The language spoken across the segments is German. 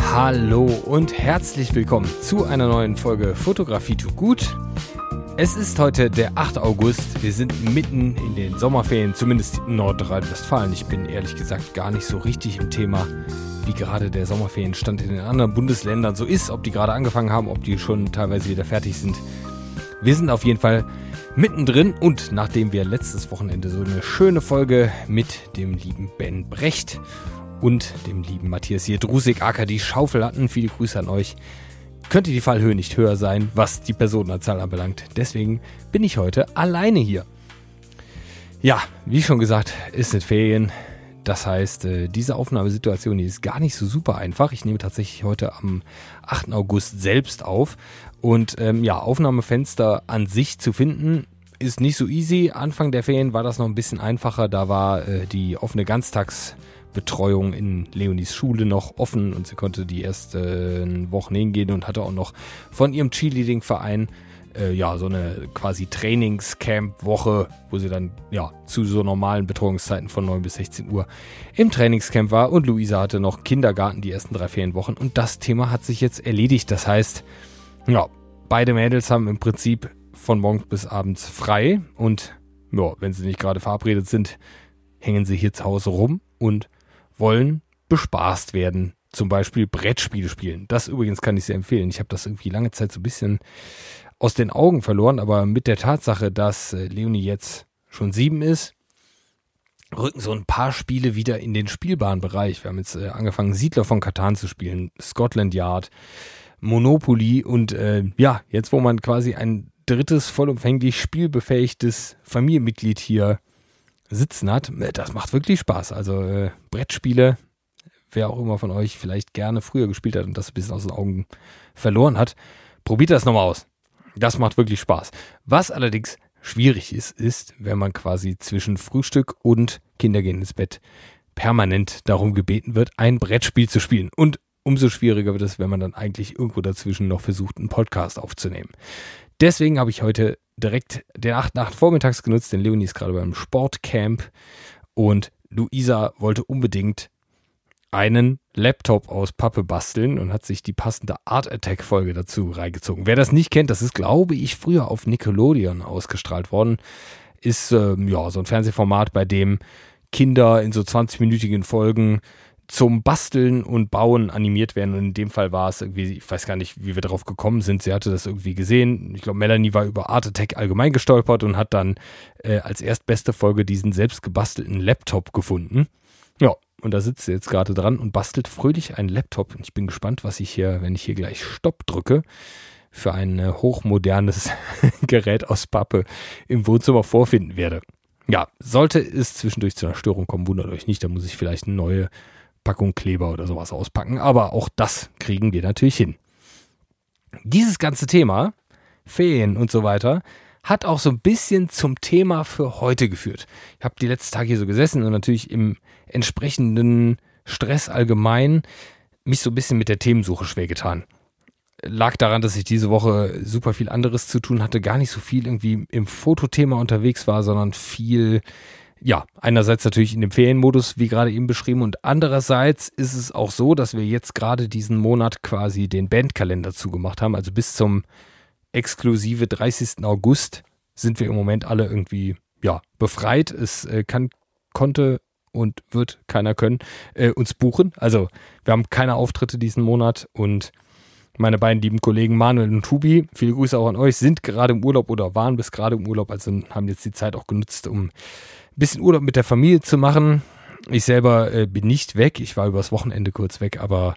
Hallo und herzlich willkommen zu einer neuen Folge Fotografie tut gut. Es ist heute der 8. August. Wir sind mitten in den Sommerferien, zumindest in Nordrhein-Westfalen. Ich bin ehrlich gesagt gar nicht so richtig im Thema, wie gerade der Sommerferienstand in den anderen Bundesländern so ist. Ob die gerade angefangen haben, ob die schon teilweise wieder fertig sind. Wir sind auf jeden Fall mittendrin und nachdem wir letztes Wochenende so eine schöne Folge mit dem lieben Ben Brecht und dem lieben Matthias Jedrusik aka die Schaufel hatten, viele Grüße an euch, könnte die Fallhöhe nicht höher sein, was die Personenzahl anbelangt. Deswegen bin ich heute alleine hier. Ja, wie schon gesagt, es sind Ferien. Das heißt, diese Aufnahmesituation hier ist gar nicht so super einfach. Ich nehme tatsächlich heute am 8. August selbst auf. Und Aufnahmefenster an sich zu finden, ist nicht so easy. Anfang der Ferien war das noch ein bisschen einfacher. Da war die offene Ganztagsbetreuung in Leonis Schule noch offen und sie konnte die ersten Wochen hingehen und hatte auch noch von ihrem Cheerleading-Verein so eine quasi Trainingscamp-Woche, wo sie dann zu so normalen Betreuungszeiten von 9 bis 16 Uhr im Trainingscamp war. Und Luisa hatte noch Kindergarten die ersten 3 Ferienwochen und das Thema hat sich jetzt erledigt. Das heißt, beide Mädels haben im Prinzip von morgens bis abends frei und wenn sie nicht gerade verabredet sind, hängen sie hier zu Hause rum und wollen bespaßt werden. Zum Beispiel Brettspiele spielen. Das übrigens kann ich sehr empfehlen. Ich habe das irgendwie lange Zeit so ein bisschen aus den Augen verloren, aber mit der Tatsache, dass Leonie jetzt schon 7 ist, rücken so ein paar Spiele wieder in den spielbaren Bereich. Wir haben jetzt angefangen, Siedler von Catan zu spielen, Scotland Yard, Monopoly und jetzt, wo man quasi ein drittes, vollumfänglich spielbefähigtes Familienmitglied hier sitzen hat, das macht wirklich Spaß. Also Brettspiele, wer auch immer von euch vielleicht gerne früher gespielt hat und das ein bisschen aus den Augen verloren hat, probiert das nochmal aus. Das macht wirklich Spaß. Was allerdings schwierig ist, wenn man quasi zwischen Frühstück und Kindergehen ins Bett permanent darum gebeten wird, ein Brettspiel zu spielen. Und umso schwieriger wird es, wenn man dann eigentlich irgendwo dazwischen noch versucht, einen Podcast aufzunehmen. Deswegen habe ich heute direkt den 8. vormittags genutzt, denn Leonie ist gerade beim Sportcamp und Luisa wollte unbedingt einen Laptop aus Pappe basteln und hat sich die passende Art Attack Folge dazu reingezogen. Wer das nicht kennt, das ist, glaube ich, früher auf Nickelodeon ausgestrahlt worden. Ist so ein Fernsehformat, bei dem Kinder in so 20-minütigen Folgen zum Basteln und Bauen animiert werden. Und in dem Fall war es irgendwie, ich weiß gar nicht, wie wir drauf gekommen sind. Sie hatte das irgendwie gesehen. Ich glaube, Melanie war über Art Attack allgemein gestolpert und hat dann als erstbeste Folge diesen selbst gebastelten Laptop gefunden. Ja, und da sitzt sie jetzt gerade dran und bastelt fröhlich einen Laptop. Und ich bin gespannt, was ich hier, wenn ich hier gleich Stopp drücke, für ein hochmodernes Gerät aus Pappe im Wohnzimmer vorfinden werde. Ja, sollte es zwischendurch zu einer Störung kommen, wundert euch nicht, da muss ich vielleicht eine neue Packung Kleber oder sowas auspacken. Aber auch das kriegen wir natürlich hin. Dieses ganze Thema, Ferien und so weiter, hat auch so ein bisschen zum Thema für heute geführt. Ich habe die letzten Tage hier so gesessen und natürlich im entsprechenden Stress allgemein mich so ein bisschen mit der Themensuche schwer getan. Lag daran, dass ich diese Woche super viel anderes zu tun hatte, gar nicht so viel irgendwie im Fotothema unterwegs war, sondern viel, einerseits natürlich in dem Ferienmodus, wie gerade eben beschrieben, und andererseits ist es auch so, dass wir jetzt gerade diesen Monat quasi den Bandkalender zugemacht haben, also bis zum exklusive 30. August sind wir im Moment alle irgendwie befreit. Es konnte und wird keiner können uns buchen. Also wir haben keine Auftritte diesen Monat und meine beiden lieben Kollegen Manuel und Hubi, viele Grüße auch an euch, sind gerade im Urlaub oder waren bis gerade im Urlaub, also haben jetzt die Zeit auch genutzt, um ein bisschen Urlaub mit der Familie zu machen. Ich selber bin nicht weg, ich war übers Wochenende kurz weg, aber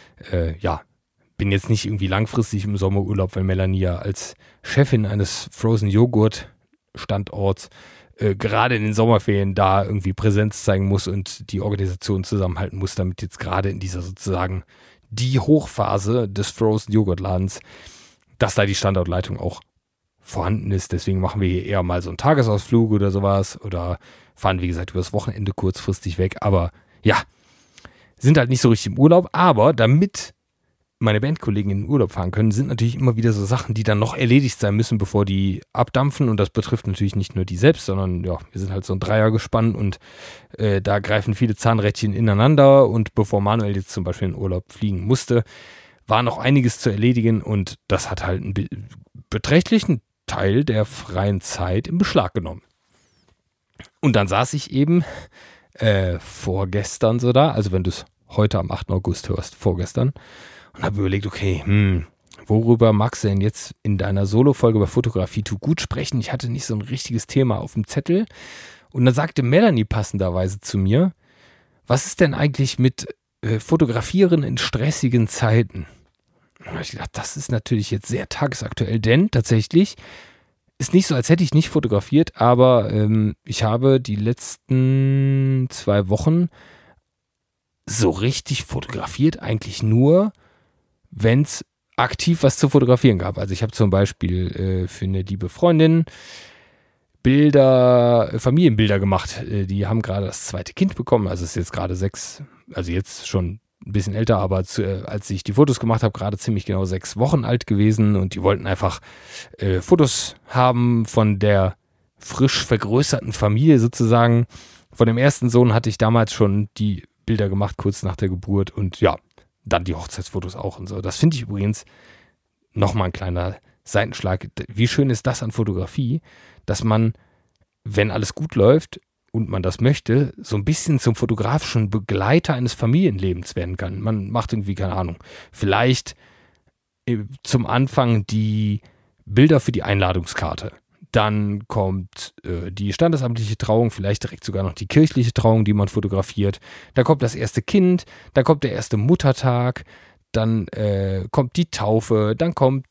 bin jetzt nicht irgendwie langfristig im Sommerurlaub, weil Melanie ja als Chefin eines Frozen Joghurt Standorts gerade in den Sommerferien da irgendwie Präsenz zeigen muss und die Organisation zusammenhalten muss, damit jetzt gerade in dieser sozusagen die Hochphase des Frozen Joghurt Ladens, dass da die Standortleitung auch vorhanden ist. Deswegen machen wir hier eher mal so einen Tagesausflug oder sowas oder fahren, wie gesagt, übers Wochenende kurzfristig weg. Aber sind halt nicht so richtig im Urlaub. Aber damit meine Bandkollegen in den Urlaub fahren können, sind natürlich immer wieder so Sachen, die dann noch erledigt sein müssen, bevor die abdampfen. Und das betrifft natürlich nicht nur die selbst, sondern ja, wir sind halt so ein Dreiergespann und da greifen viele Zahnrädchen ineinander. Und bevor Manuel jetzt zum Beispiel in den Urlaub fliegen musste, war noch einiges zu erledigen und das hat halt einen beträchtlichen Teil der freien Zeit in Beschlag genommen. Und dann saß ich eben vorgestern so da, also wenn du es heute am 8. August hörst, vorgestern, und habe überlegt, okay, worüber magst du denn jetzt in deiner Solo-Folge bei Fotografie tut gut sprechen? Ich hatte nicht so ein richtiges Thema auf dem Zettel. Und dann sagte Melanie passenderweise zu mir, was ist denn eigentlich mit Fotografieren in stressigen Zeiten? Und da habe ich gedacht, das ist natürlich jetzt sehr tagesaktuell, denn tatsächlich ist nicht so, als hätte ich nicht fotografiert, aber ich habe die letzten 2 Wochen so richtig fotografiert, eigentlich nur, wenn es aktiv was zu fotografieren gab. Also ich habe zum Beispiel für eine liebe Freundin Familienbilder gemacht. Die haben gerade das 2. Kind bekommen, also ist jetzt gerade 6, also jetzt schon ein bisschen älter, aber als ich die Fotos gemacht habe, gerade ziemlich genau 6 Wochen alt gewesen und die wollten einfach Fotos haben von der frisch vergrößerten Familie sozusagen. Von dem ersten Sohn hatte ich damals schon die Bilder gemacht, kurz nach der Geburt und ja, dann die Hochzeitsfotos auch und so. Das finde ich übrigens nochmal ein kleiner Seitenschlag. Wie schön ist das an Fotografie, dass man, wenn alles gut läuft und man das möchte, so ein bisschen zum fotografischen Begleiter eines Familienlebens werden kann. Man macht irgendwie, keine Ahnung, vielleicht zum Anfang die Bilder für die Einladungskarte. Dann kommt die standesamtliche Trauung, vielleicht direkt sogar noch die kirchliche Trauung, die man fotografiert. Dann kommt das erste Kind, dann kommt der erste Muttertag, dann kommt die Taufe, dann kommt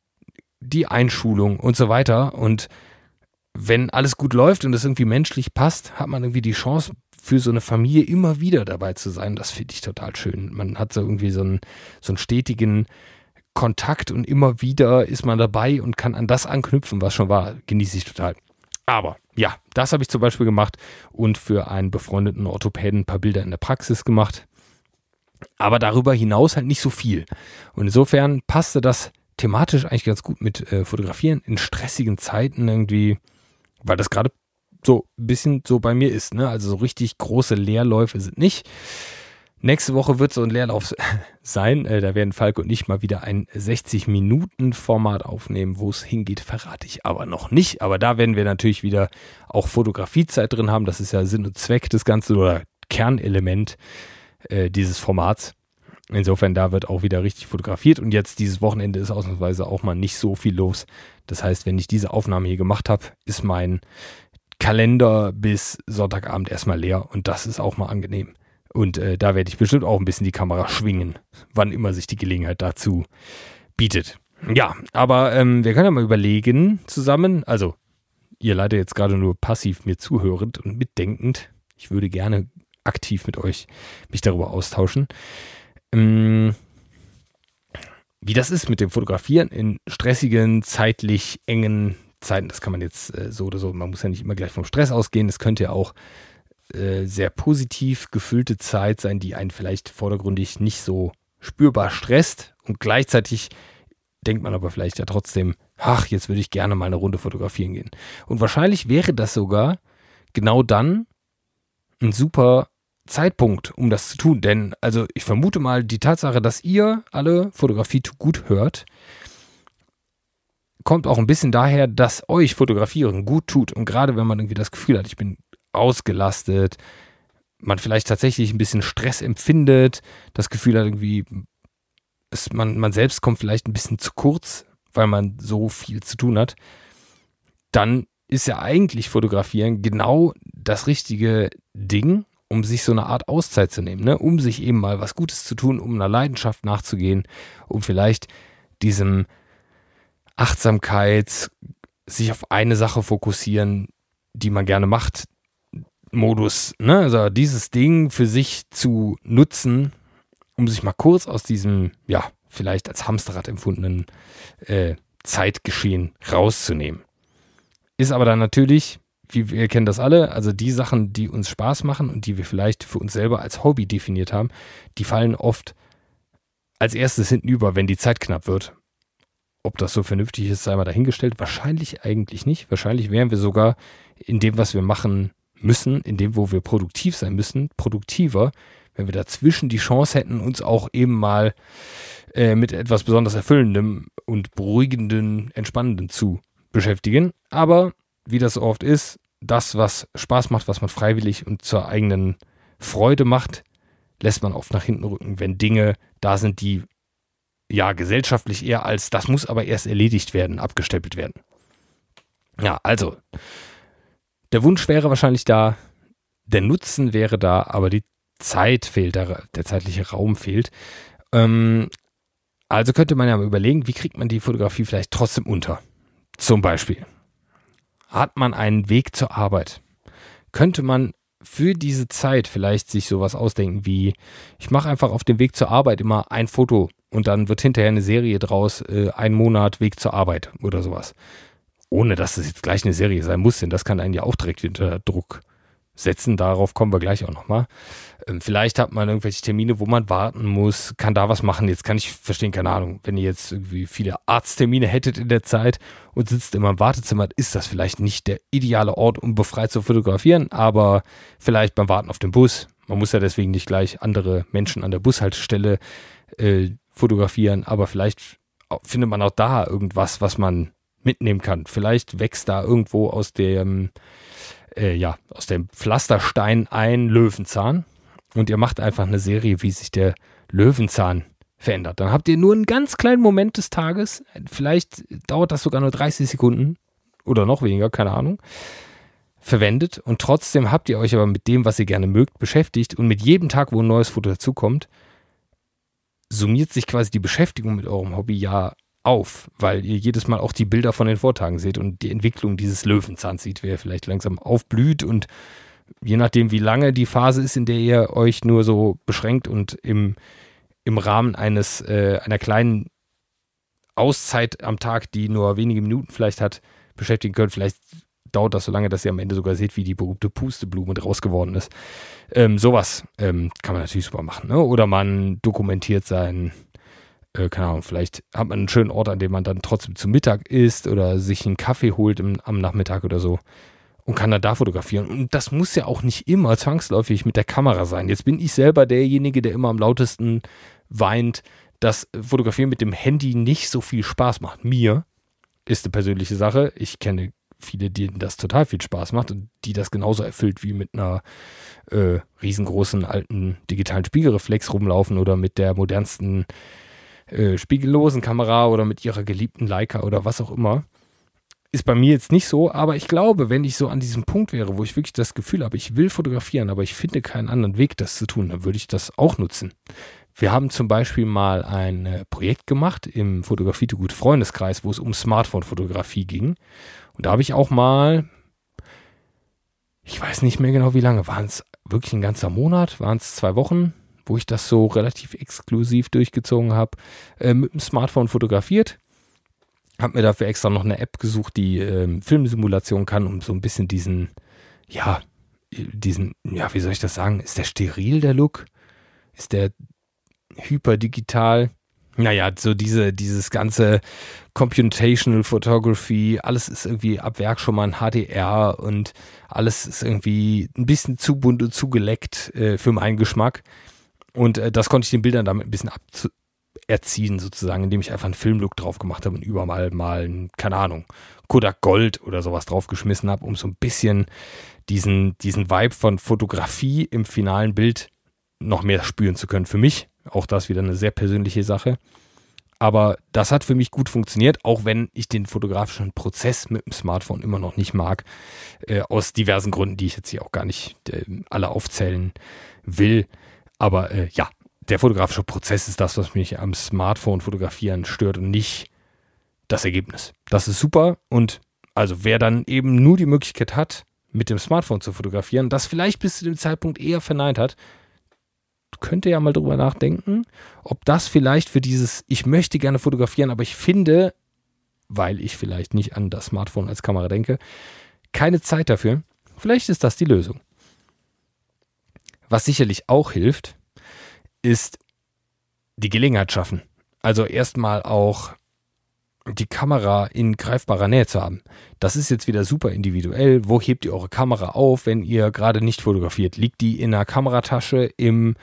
die Einschulung und so weiter. Und wenn alles gut läuft und es irgendwie menschlich passt, hat man irgendwie die Chance, für so eine Familie immer wieder dabei zu sein. Das finde ich total schön. Man hat so irgendwie so einen stetigen Kontakt und immer wieder ist man dabei und kann an das anknüpfen, was schon war. Genieße ich total. Aber ja, das habe ich zum Beispiel gemacht und für einen befreundeten Orthopäden ein paar Bilder in der Praxis gemacht. Aber darüber hinaus halt nicht so viel. Und insofern passte das thematisch eigentlich ganz gut mit Fotografieren in stressigen Zeiten irgendwie, weil das gerade so ein bisschen so bei mir ist, ne? Also so richtig große Leerläufe sind nicht. Nächste Woche wird so ein Leerlauf sein. Da werden Falk und ich mal wieder ein 60-Minuten-Format aufnehmen. Wo es hingeht, verrate ich aber noch nicht. Aber da werden wir natürlich wieder auch Fotografiezeit drin haben. Das ist ja Sinn und Zweck des Ganzen oder Kernelement dieses Formats. Insofern, da wird auch wieder richtig fotografiert. Und jetzt dieses Wochenende ist ausnahmsweise auch mal nicht so viel los. Das heißt, wenn ich diese Aufnahme hier gemacht habe, ist mein Kalender bis Sonntagabend erstmal leer. Und das ist auch mal angenehm. Und da werde ich bestimmt auch ein bisschen die Kamera schwingen, wann immer sich die Gelegenheit dazu bietet. Ja, aber wir können ja mal überlegen zusammen, also ihr leider jetzt gerade nur passiv mir zuhörend und mitdenkend, ich würde gerne aktiv mit euch mich darüber austauschen, wie das ist mit dem Fotografieren in stressigen, zeitlich engen Zeiten. Das kann man jetzt so oder so, man muss ja nicht immer gleich vom Stress ausgehen, es könnte ja auch sehr positiv gefüllte Zeit sein, die einen vielleicht vordergründig nicht so spürbar stresst und gleichzeitig denkt man aber vielleicht ja trotzdem, ach, jetzt würde ich gerne mal eine Runde fotografieren gehen. Und wahrscheinlich wäre das sogar genau dann ein super Zeitpunkt, um das zu tun, denn also ich vermute mal, die Tatsache, dass ihr alle Fotografie gut hört, kommt auch ein bisschen daher, dass euch Fotografieren gut tut und gerade wenn man irgendwie das Gefühl hat, ich bin ausgelastet, man vielleicht tatsächlich ein bisschen Stress empfindet, das Gefühl hat irgendwie, man selbst kommt vielleicht ein bisschen zu kurz, weil man so viel zu tun hat, dann ist ja eigentlich Fotografieren genau das richtige Ding, um sich so eine Art Auszeit zu nehmen, ne? Um sich eben mal was Gutes zu tun, um einer Leidenschaft nachzugehen, um vielleicht diesem Achtsamkeit, sich auf eine Sache fokussieren, die man gerne macht, Modus, ne? Also dieses Ding für sich zu nutzen, um sich mal kurz aus diesem, ja, vielleicht als Hamsterrad empfundenen Zeitgeschehen rauszunehmen. Ist aber dann natürlich, wie wir kennen das alle, also die Sachen, die uns Spaß machen und die wir vielleicht für uns selber als Hobby definiert haben, die fallen oft als erstes hintenüber, wenn die Zeit knapp wird. Ob das so vernünftig ist, sei mal dahingestellt. Wahrscheinlich eigentlich nicht. Wahrscheinlich wären wir sogar in dem, was wir machen müssen, in dem, wo wir produktiv sein müssen, produktiver, wenn wir dazwischen die Chance hätten, uns auch eben mal mit etwas besonders Erfüllendem und Beruhigenden, Entspannendem zu beschäftigen. Aber wie das so oft ist, das, was Spaß macht, was man freiwillig und zur eigenen Freude macht, lässt man oft nach hinten rücken, wenn Dinge da sind, die ja gesellschaftlich eher als das muss aber erst erledigt werden, abgestempelt werden. Ja, also der Wunsch wäre wahrscheinlich da, der Nutzen wäre da, aber die Zeit fehlt, der zeitliche Raum fehlt. Also könnte man ja mal überlegen, wie kriegt man die Fotografie vielleicht trotzdem unter? Zum Beispiel hat man einen Weg zur Arbeit. Könnte man für diese Zeit vielleicht sich sowas ausdenken wie, ich mache einfach auf dem Weg zur Arbeit immer ein Foto und dann wird hinterher eine Serie draus, ein Monat Weg zur Arbeit oder sowas. Ohne, dass es jetzt gleich eine Serie sein muss, denn das kann einen ja auch direkt unter Druck setzen. Darauf kommen wir gleich auch nochmal. Vielleicht hat man irgendwelche Termine, wo man warten muss, kann da was machen. Jetzt kann ich verstehen, keine Ahnung, wenn ihr jetzt irgendwie viele Arzttermine hättet in der Zeit und sitzt immer im Wartezimmer, ist das vielleicht nicht der ideale Ort, um befreit zu fotografieren, aber vielleicht beim Warten auf den Bus. Man muss ja deswegen nicht gleich andere Menschen an der Bushaltestelle fotografieren, aber vielleicht findet man auch da irgendwas, was man mitnehmen kann. Vielleicht wächst da irgendwo aus dem Pflasterstein ein Löwenzahn und ihr macht einfach eine Serie, wie sich der Löwenzahn verändert. Dann habt ihr nur einen ganz kleinen Moment des Tages, vielleicht dauert das sogar nur 30 Sekunden oder noch weniger, keine Ahnung, verwendet und trotzdem habt ihr euch aber mit dem, was ihr gerne mögt, beschäftigt und mit jedem Tag, wo ein neues Foto dazukommt, summiert sich quasi die Beschäftigung mit eurem Hobby ja auf, weil ihr jedes Mal auch die Bilder von den Vortagen seht und die Entwicklung dieses Löwenzahns sieht, wer vielleicht langsam aufblüht und je nachdem, wie lange die Phase ist, in der ihr euch nur so beschränkt und im Rahmen einer kleinen Auszeit am Tag, die nur wenige Minuten vielleicht hat, beschäftigen könnt, vielleicht dauert das so lange, dass ihr am Ende sogar seht, wie die berühmte Pusteblume draus geworden ist. Sowas kann man natürlich super machen, ne? Oder man dokumentiert sein keine Ahnung, vielleicht hat man einen schönen Ort, an dem man dann trotzdem zu Mittag isst oder sich einen Kaffee holt am Nachmittag oder so und kann dann da fotografieren. Und das muss ja auch nicht immer zwangsläufig mit der Kamera sein. Jetzt bin ich selber derjenige, der immer am lautesten weint, dass Fotografieren mit dem Handy nicht so viel Spaß macht. Mir ist eine persönliche Sache. Ich kenne viele, denen das total viel Spaß macht und die das genauso erfüllt wie mit einer riesengroßen alten digitalen Spiegelreflex rumlaufen oder mit der modernsten spiegellosen Kamera oder mit ihrer geliebten Leica oder was auch immer. Ist bei mir jetzt nicht so, aber ich glaube, wenn ich so an diesem Punkt wäre, wo ich wirklich das Gefühl habe, ich will fotografieren, aber ich finde keinen anderen Weg, das zu tun, dann würde ich das auch nutzen. Wir haben zum Beispiel mal ein Projekt gemacht im Fotografie to Gut Freundeskreis, wo es um Smartphone-Fotografie ging. Und da habe ich auch mal, ich weiß nicht mehr genau wie lange, waren es wirklich ein ganzer Monat, waren es 2 Wochen, wo ich das so relativ exklusiv durchgezogen habe, mit dem Smartphone fotografiert. Habe mir dafür extra noch eine App gesucht, die Filmsimulation kann, um so ein bisschen wie soll ich das sagen? Ist der steril, der Look? Ist der hyperdigital? Naja, so dieses ganze Computational Photography, alles ist irgendwie ab Werk schon mal ein HDR und alles ist irgendwie ein bisschen zu bunt und zu geleckt für meinen Geschmack. Und das konnte ich den Bildern damit ein bisschen erziehen, sozusagen, indem ich einfach einen Filmlook drauf gemacht habe und überall mal, keine Ahnung, Kodak Gold oder sowas draufgeschmissen habe, um so ein bisschen diesen Vibe von Fotografie im finalen Bild noch mehr spüren zu können. Für mich, auch das wieder eine sehr persönliche Sache. Aber das hat für mich gut funktioniert, auch wenn ich den fotografischen Prozess mit dem Smartphone immer noch nicht mag, aus diversen Gründen, die ich jetzt hier auch gar nicht alle aufzählen will. Aber der fotografische Prozess ist das, was mich am Smartphone fotografieren stört und nicht das Ergebnis. Das ist super und also wer dann eben nur die Möglichkeit hat, mit dem Smartphone zu fotografieren, das vielleicht bis zu dem Zeitpunkt eher verneint hat, könnte ja mal drüber nachdenken, ob das vielleicht für dieses, ich möchte gerne fotografieren, aber ich finde, weil ich vielleicht nicht an das Smartphone als Kamera denke, keine Zeit dafür. Vielleicht ist das die Lösung. Was sicherlich auch hilft, ist die Gelegenheit schaffen. Also erstmal auch die Kamera in greifbarer Nähe zu haben. Das ist jetzt wieder super individuell. Wo hebt ihr eure Kamera auf, wenn ihr gerade nicht fotografiert? Liegt die in einer Kameratasche im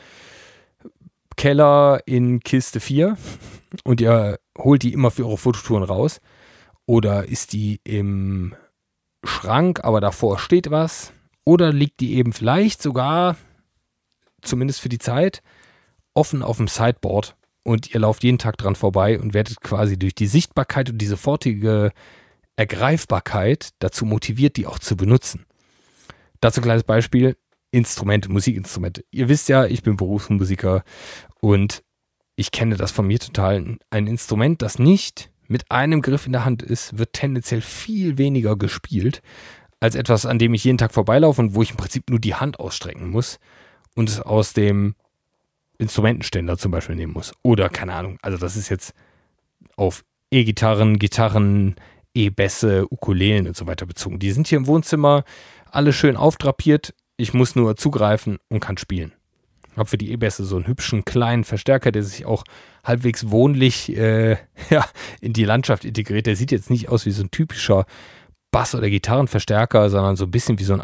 Keller in Kiste 4 und ihr holt die immer für eure Fototouren raus? Oder ist die im Schrank, aber davor steht was? Oder liegt die eben vielleicht sogar, zumindest für die Zeit, offen auf dem Sideboard und ihr lauft jeden Tag dran vorbei und werdet quasi durch die Sichtbarkeit und die sofortige Ergreifbarkeit dazu motiviert, die auch zu benutzen. Dazu ein kleines Beispiel: Instrumente, Musikinstrumente. Ihr wisst ja, ich bin Berufsmusiker und ich kenne das von mir total. Ein Instrument, das nicht mit einem Griff in der Hand ist, wird tendenziell viel weniger gespielt als etwas, an dem ich jeden Tag vorbeilaufe und wo ich im Prinzip nur die Hand ausstrecken muss und es aus dem Instrumentenständer zum Beispiel nehmen muss. Oder, keine Ahnung, also das ist jetzt auf E-Gitarren, Gitarren, E-Bässe, Ukulelen und so weiter bezogen. Die sind hier im Wohnzimmer alle schön aufdrapiert. Ich muss nur zugreifen und kann spielen. Ich habe für die E-Bässe so einen hübschen kleinen Verstärker, der sich auch halbwegs wohnlich in die Landschaft integriert. Der sieht jetzt nicht aus wie so ein typischer Bass- oder Gitarrenverstärker, sondern so ein bisschen wie so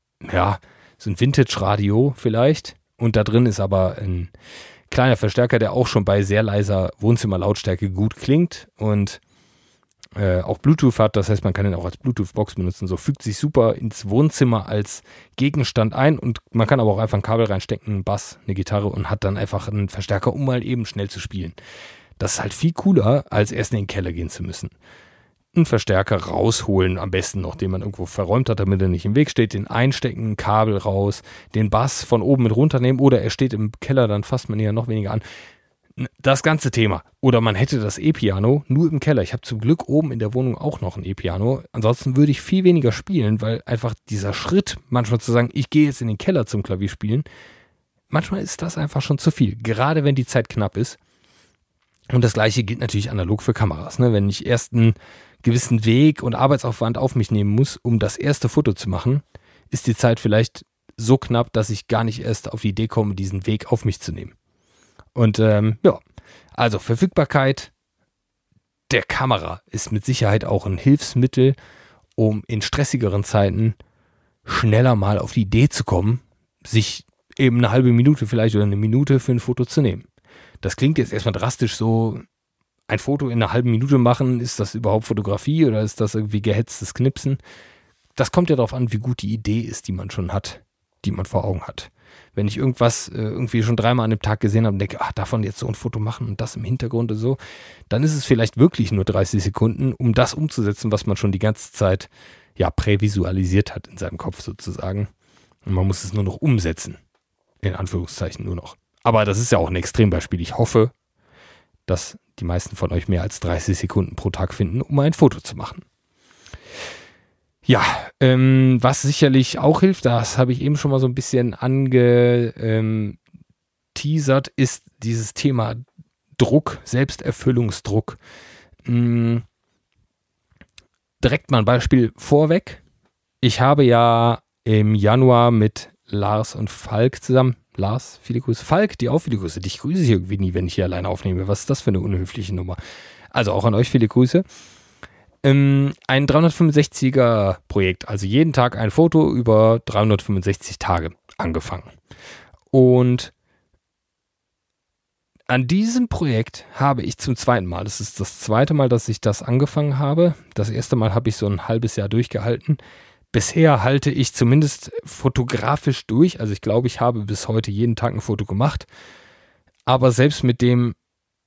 ein Vintage-Radio vielleicht. Und da drin ist aber ein kleiner Verstärker, der auch schon bei sehr leiser Wohnzimmerlautstärke gut klingt und auch Bluetooth hat. Das heißt, man kann ihn auch als Bluetooth-Box benutzen. So fügt sich super ins Wohnzimmer als Gegenstand ein und man kann aber auch einfach ein Kabel reinstecken, einen Bass, eine Gitarre und hat dann einfach einen Verstärker, um mal eben schnell zu spielen. Das ist halt viel cooler, als erst in den Keller gehen zu müssen. Einen Verstärker rausholen, am besten noch, den man irgendwo verräumt hat, damit er nicht im Weg steht, den einstecken, Kabel raus, den Bass von oben mit runternehmen oder er steht im Keller, dann fasst man ihn ja noch weniger an. Das ganze Thema. Oder man hätte das E-Piano nur im Keller. Ich habe zum Glück oben in der Wohnung auch noch ein E-Piano. Ansonsten würde ich viel weniger spielen, weil einfach dieser Schritt, manchmal zu sagen, ich gehe jetzt in den Keller zum Klavierspielen, manchmal ist das einfach schon zu viel, gerade wenn die Zeit knapp ist. Und das Gleiche gilt natürlich analog für Kameras. Ne? Wenn ich erst einen gewissen Weg und Arbeitsaufwand auf mich nehmen muss, um das erste Foto zu machen, ist die Zeit vielleicht so knapp, dass ich gar nicht erst auf die Idee komme, diesen Weg auf mich zu nehmen. Und also Verfügbarkeit der Kamera ist mit Sicherheit auch ein Hilfsmittel, um in stressigeren Zeiten schneller mal auf die Idee zu kommen, sich eben eine halbe Minute vielleicht oder eine Minute für ein Foto zu nehmen. Das klingt jetzt erstmal drastisch so, ein Foto in einer halben Minute machen, ist das überhaupt Fotografie oder ist das irgendwie gehetztes Knipsen? Das kommt ja darauf an, wie gut die Idee ist, die man schon hat, die man vor Augen hat. Wenn ich irgendwas irgendwie schon 3-mal an dem Tag gesehen habe und denke, davon jetzt so ein Foto machen und das im Hintergrund und so, dann ist es vielleicht wirklich nur 30 Sekunden, um das umzusetzen, was man schon die ganze Zeit prävisualisiert hat in seinem Kopf sozusagen. Und man muss es nur noch umsetzen. In Anführungszeichen nur noch. Aber das ist ja auch ein Extrembeispiel. Ich hoffe, dass die meisten von euch mehr als 30 Sekunden pro Tag finden, um ein Foto zu machen. Ja, was sicherlich auch hilft, das habe ich eben schon mal so ein bisschen angeteasert, ist dieses Thema Druck, Selbsterfüllungsdruck. Direkt mal ein Beispiel vorweg. Ich habe ja im Januar mit Lars und Falk zusammen, Lars, viele Grüße, Falk, dir auch viele Grüße, dich grüße ich irgendwie nie, wenn ich hier alleine aufnehme. Was ist das für eine unhöfliche Nummer? Also auch an euch viele Grüße. Ein 365er Projekt, also jeden Tag ein Foto über 365 Tage angefangen. Und an diesem Projekt habe ich zum zweiten Mal, das ist das zweite Mal, dass ich das angefangen habe. Das erste Mal habe ich so ein halbes Jahr durchgehalten. Bisher halte ich zumindest fotografisch durch. Also ich glaube, ich habe bis heute jeden Tag ein Foto gemacht. Aber selbst mit dem,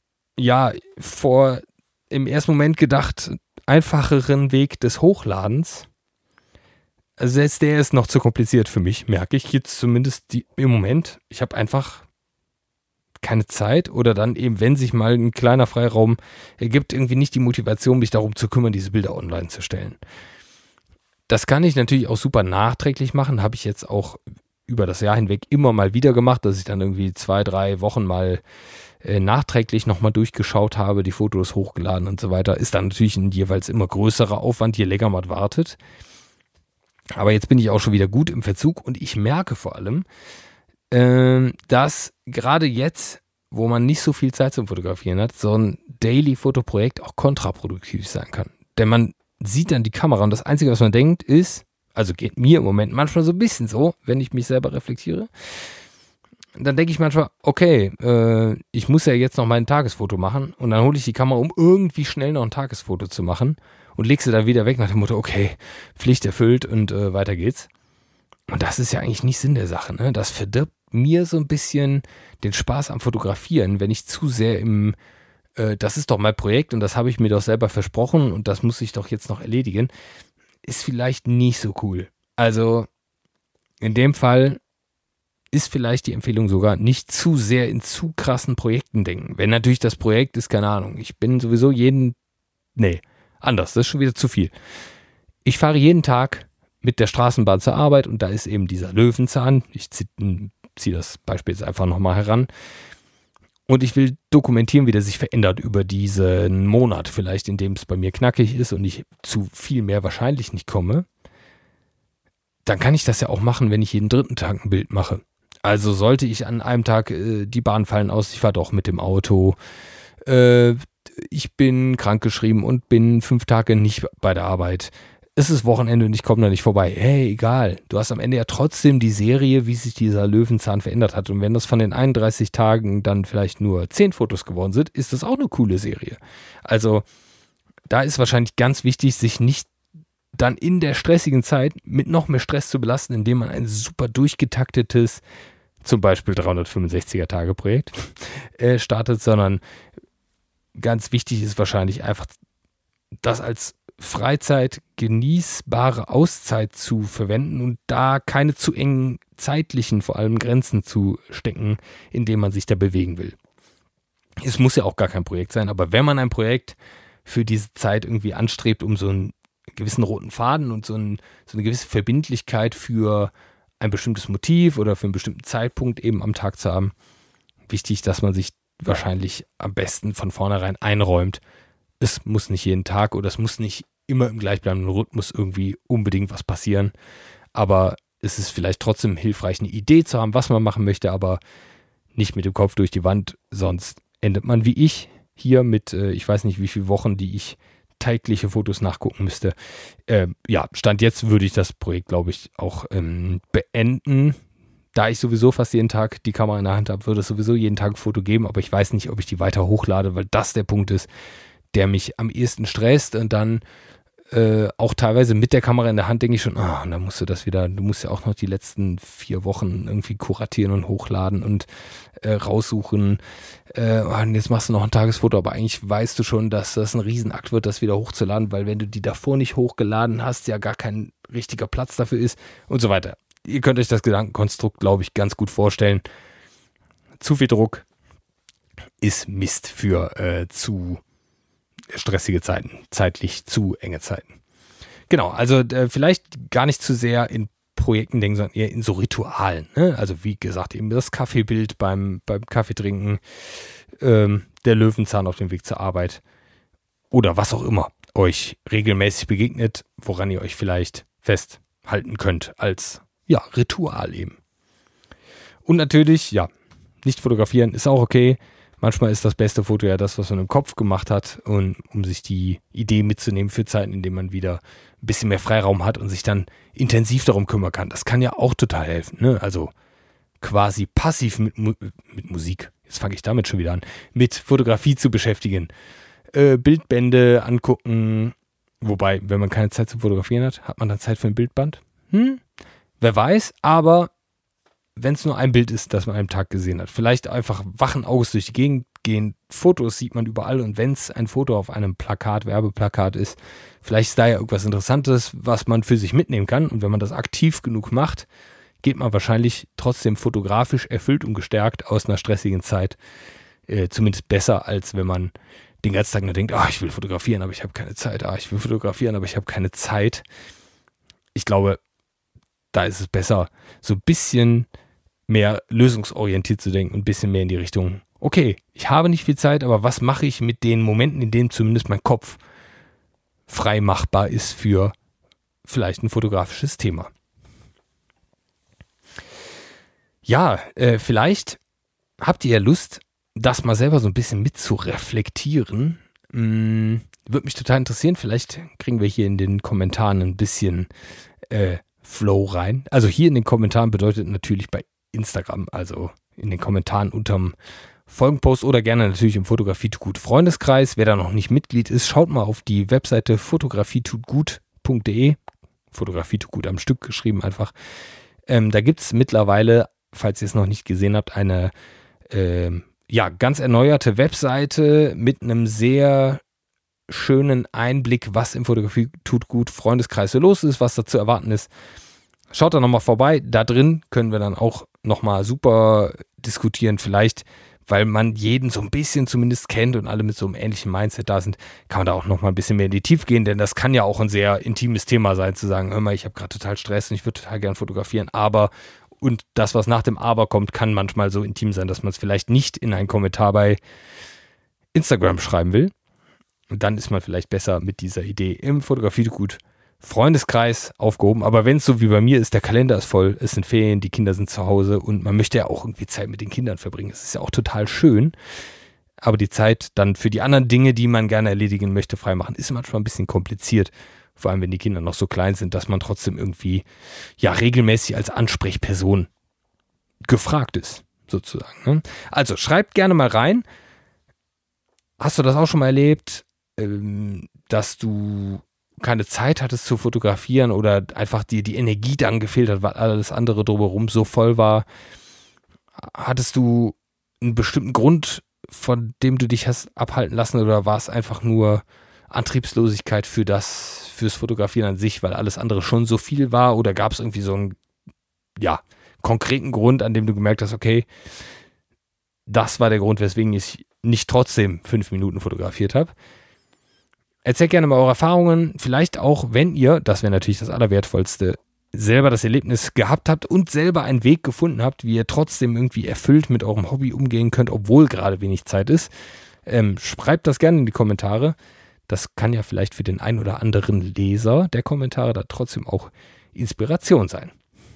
im ersten Moment gedacht, einfacheren Weg des Hochladens, also selbst der ist noch zu kompliziert für mich, merke ich jetzt zumindest im Moment. Ich habe einfach keine Zeit oder dann eben, wenn sich mal ein kleiner Freiraum ergibt, irgendwie nicht die Motivation, mich darum zu kümmern, diese Bilder online zu stellen. Das kann ich natürlich auch super nachträglich machen, habe ich jetzt auch über das Jahr hinweg immer mal wieder gemacht, dass ich dann irgendwie 2-3 Wochen mal nachträglich nochmal durchgeschaut habe, die Fotos hochgeladen und so weiter. Ist dann natürlich ein jeweils immer größerer Aufwand, je länger man wartet. Aber jetzt bin ich auch schon wieder gut im Verzug und ich merke vor allem, dass gerade jetzt wo man nicht so viel Zeit zum Fotografieren hat, so ein Daily-Fotoprojekt auch kontraproduktiv sein kann. Denn man sieht dann die Kamera und das Einzige, was man denkt, ist, also geht mir im Moment manchmal so ein bisschen so, wenn ich mich selber reflektiere, dann denke ich manchmal, okay, ich muss ja jetzt noch mein Tagesfoto machen und dann hole ich die Kamera, um irgendwie schnell noch ein Tagesfoto zu machen und lege sie dann wieder weg nach dem Motto, okay, Pflicht erfüllt und weiter geht's. Und das ist ja eigentlich nicht Sinn der Sache, ne? Das verdirbt mir so ein bisschen den Spaß am Fotografieren, wenn ich zu sehr das ist doch mein Projekt und das habe ich mir doch selber versprochen und das muss ich doch jetzt noch erledigen, ist vielleicht nicht so cool. Also in dem Fall ist vielleicht die Empfehlung sogar, nicht zu sehr in zu krassen Projekten denken. Wenn natürlich das Projekt ist, keine Ahnung, ich bin sowieso anders, das ist schon wieder zu viel. Ich fahre jeden Tag mit der Straßenbahn zur Arbeit und da ist eben dieser Löwenzahn. Ich ziehe das Beispiel jetzt einfach nochmal heran. Und ich will dokumentieren, wie der sich verändert über diesen Monat, vielleicht in dem es bei mir knackig ist und ich zu viel mehr wahrscheinlich nicht komme. Dann kann ich das ja auch machen, wenn ich jeden dritten Tag ein Bild mache. Also sollte ich an einem Tag, die Bahn fallen aus, ich fahre doch mit dem Auto, ich bin krankgeschrieben und bin 5 Tage nicht bei der Arbeit. Es ist Wochenende und ich komme da nicht vorbei. Hey, egal. Du hast am Ende ja trotzdem die Serie, wie sich dieser Löwenzahn verändert hat. Und wenn das von den 31 Tagen dann vielleicht nur 10 Fotos geworden sind, ist das auch eine coole Serie. Also da ist wahrscheinlich ganz wichtig, sich nicht dann in der stressigen Zeit mit noch mehr Stress zu belasten, indem man ein super durchgetaktetes, zum Beispiel 365er-Tage-Projekt startet, sondern ganz wichtig ist wahrscheinlich einfach, das als Freizeit, genießbare Auszeit zu verwenden und da keine zu engen zeitlichen, vor allem Grenzen zu stecken, in denen man sich da bewegen will. Es muss ja auch gar kein Projekt sein, aber wenn man ein Projekt für diese Zeit irgendwie anstrebt, um so einen gewissen roten Faden und so eine gewisse Verbindlichkeit für ein bestimmtes Motiv oder für einen bestimmten Zeitpunkt eben am Tag zu haben, wichtig, dass man sich wahrscheinlich am besten von vornherein einräumt. Es muss nicht jeden Tag oder es muss nicht immer im gleichbleibenden Rhythmus irgendwie unbedingt was passieren, aber es ist vielleicht trotzdem hilfreich, eine Idee zu haben, was man machen möchte, aber nicht mit dem Kopf durch die Wand, sonst endet man wie ich hier mit, ich weiß nicht wie viele Wochen, die ich tägliche Fotos nachgucken müsste. Stand jetzt würde ich das Projekt, glaube ich, auch beenden. Da ich sowieso fast jeden Tag die Kamera in der Hand habe, würde es sowieso jeden Tag ein Foto geben, aber ich weiß nicht, ob ich die weiter hochlade, weil das der Punkt ist, der mich am ehesten stresst und dann auch teilweise mit der Kamera in der Hand denke ich schon, und dann musst du musst ja auch noch die letzten 4 Wochen irgendwie kuratieren und hochladen und raussuchen. Und jetzt machst du noch ein Tagesfoto, aber eigentlich weißt du schon, dass das ein Riesenakt wird, das wieder hochzuladen, weil wenn du die davor nicht hochgeladen hast, ja gar kein richtiger Platz dafür ist und so weiter. Ihr könnt euch das Gedankenkonstrukt, glaube ich, ganz gut vorstellen. Zu viel Druck ist Mist für zu stressige Zeiten, zeitlich zu enge Zeiten. Genau, also vielleicht gar nicht zu sehr in Projekten denken, sondern eher in so Ritualen. Ne? Also wie gesagt, eben das Kaffeebild beim Kaffeetrinken, der Löwenzahn auf dem Weg zur Arbeit oder was auch immer euch regelmäßig begegnet, woran ihr euch vielleicht festhalten könnt als Ritual eben. Und natürlich, nicht fotografieren ist auch okay. Manchmal ist das beste Foto ja das, was man im Kopf gemacht hat, und um sich die Idee mitzunehmen für Zeiten, in denen man wieder ein bisschen mehr Freiraum hat und sich dann intensiv darum kümmern kann. Das kann ja auch total helfen, ne? Also quasi passiv mit Musik, jetzt fange ich damit schon wieder an, mit Fotografie zu beschäftigen. Bildbände angucken, wobei, wenn man keine Zeit zum Fotografieren hat, hat man dann Zeit für ein Bildband? Wer weiß, aber wenn es nur ein Bild ist, das man an einem Tag gesehen hat. Vielleicht einfach wachen Auges durch die Gegend gehen. Fotos sieht man überall und wenn es ein Foto auf einem Plakat, Werbeplakat ist, vielleicht ist da ja irgendwas Interessantes, was man für sich mitnehmen kann. Und wenn man das aktiv genug macht, geht man wahrscheinlich trotzdem fotografisch erfüllt und gestärkt aus einer stressigen Zeit. Zumindest besser, als wenn man den ganzen Tag nur denkt, ich will fotografieren, aber ich habe keine Zeit. Ich will fotografieren, aber ich habe keine Zeit. Ich glaube, da ist es besser, so ein bisschen mehr lösungsorientiert zu denken und ein bisschen mehr in die Richtung, okay, ich habe nicht viel Zeit, aber was mache ich mit den Momenten, in denen zumindest mein Kopf frei machbar ist für vielleicht ein fotografisches Thema. Ja, vielleicht habt ihr ja Lust, das mal selber so ein bisschen mit zu reflektieren. Würde mich total interessieren. Vielleicht kriegen wir hier in den Kommentaren ein bisschen Flow rein. Also hier in den Kommentaren bedeutet natürlich bei Instagram, also in den Kommentaren unterm Folgenpost oder gerne natürlich im Fotografie tut gut Freundeskreis. Wer da noch nicht Mitglied ist, schaut mal auf die Webseite fotografietutgut.de. Fotografie tut gut am Stück geschrieben einfach. Da gibt es mittlerweile, falls ihr es noch nicht gesehen habt, eine ganz erneuerte Webseite mit einem sehr schönen Einblick, was im Fotografie tut gut Freundeskreis so los ist, was da zu erwarten ist. Schaut da nochmal vorbei. Da drin können wir dann auch nochmal super diskutieren. Vielleicht, weil man jeden so ein bisschen zumindest kennt und alle mit so einem ähnlichen Mindset da sind, kann man da auch nochmal ein bisschen mehr in die Tiefe gehen, denn das kann ja auch ein sehr intimes Thema sein, zu sagen, hör mal, ich habe gerade total Stress und ich würde total gern fotografieren, aber, und das, was nach dem Aber kommt, kann manchmal so intim sein, dass man es vielleicht nicht in einen Kommentar bei Instagram schreiben will. Und dann ist man vielleicht besser mit dieser Idee im Fotografie gut Freundeskreis aufgehoben. Aber wenn es so wie bei mir ist, der Kalender ist voll, es sind Ferien, die Kinder sind zu Hause und man möchte ja auch irgendwie Zeit mit den Kindern verbringen. Es ist ja auch total schön. Aber die Zeit dann für die anderen Dinge, die man gerne erledigen möchte, freimachen, ist manchmal ein bisschen kompliziert. Vor allem, wenn die Kinder noch so klein sind, dass man trotzdem irgendwie regelmäßig als Ansprechperson gefragt ist, sozusagen. Ne? Also schreibt gerne mal rein. Hast du das auch schon mal erlebt, dass du keine Zeit hattest zu fotografieren oder einfach die Energie dann gefehlt hat, weil alles andere drumherum so voll war? Hattest du einen bestimmten Grund, von dem du dich hast abhalten lassen, oder war es einfach nur Antriebslosigkeit fürs Fotografieren an sich, weil alles andere schon so viel war, oder gab es irgendwie so einen konkreten Grund, an dem du gemerkt hast, okay, das war der Grund, weswegen ich nicht trotzdem 5 Minuten fotografiert habe? Erzählt gerne mal eure Erfahrungen, vielleicht auch, wenn ihr, das wäre natürlich das Allerwertvollste, selber das Erlebnis gehabt habt und selber einen Weg gefunden habt, wie ihr trotzdem irgendwie erfüllt mit eurem Hobby umgehen könnt, obwohl gerade wenig Zeit ist. Schreibt das gerne in die Kommentare. Das kann ja vielleicht für den ein oder anderen Leser der Kommentare da trotzdem auch Inspiration sein.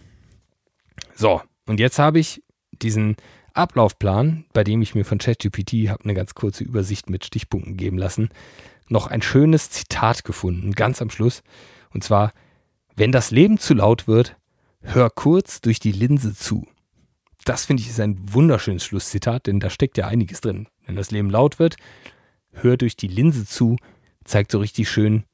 So, und jetzt habe ich diesen Ablaufplan, bei dem ich mir von ChatGPT habe eine ganz kurze Übersicht mit Stichpunkten geben lassen, noch ein schönes Zitat gefunden, ganz am Schluss. Und zwar: Wenn das Leben zu laut wird, hör kurz durch die Linse zu. Das finde ich ist ein wunderschönes Schlusszitat, denn da steckt ja einiges drin. Wenn das Leben laut wird, hör durch die Linse zu, zeigt so richtig schön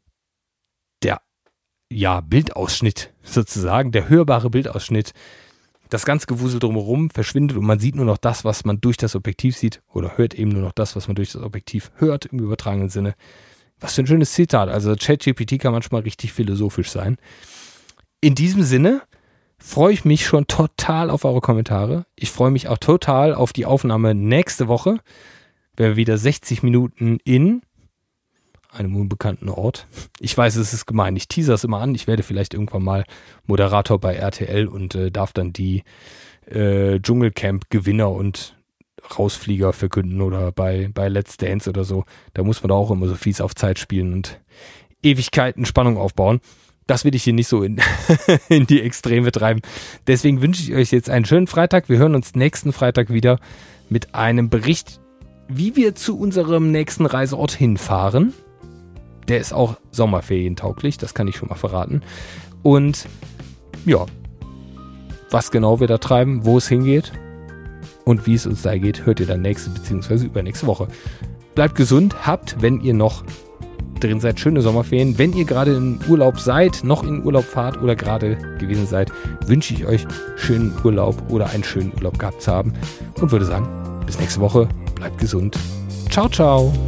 der Bildausschnitt sozusagen, der hörbare Bildausschnitt. Das ganze Gewusel drumherum verschwindet und man sieht nur noch das, was man durch das Objektiv sieht, oder hört eben nur noch das, was man durch das Objektiv hört, im übertragenen Sinne. Was für ein schönes Zitat. Also ChatGPT kann manchmal richtig philosophisch sein. In diesem Sinne freue ich mich schon total auf eure Kommentare. Ich freue mich auch total auf die Aufnahme nächste Woche, wenn wir wieder 60 Minuten in einem unbekannten Ort. Ich weiß, es ist gemein. Ich teaser es immer an. Ich werde vielleicht irgendwann mal Moderator bei RTL und darf dann die Dschungelcamp-Gewinner und Rausflieger verkünden oder bei Let's Dance oder so. Da muss man da auch immer so fies auf Zeit spielen und Ewigkeiten Spannung aufbauen. Das will ich hier nicht so in die Extreme treiben. Deswegen wünsche ich euch jetzt einen schönen Freitag. Wir hören uns nächsten Freitag wieder mit einem Bericht, wie wir zu unserem nächsten Reiseort hinfahren. Der ist auch sommerferientauglich, das kann ich schon mal verraten. Und ja, was genau wir da treiben, wo es hingeht und wie es uns da geht, hört ihr dann nächste bzw. übernächste Woche. Bleibt gesund, habt, wenn ihr noch drin seid, schöne Sommerferien. Wenn ihr gerade im Urlaub seid, noch in Urlaub fahrt oder gerade gewesen seid, wünsche ich euch schönen Urlaub oder einen schönen Urlaub gehabt zu haben und würde sagen, bis nächste Woche, bleibt gesund. Ciao, ciao.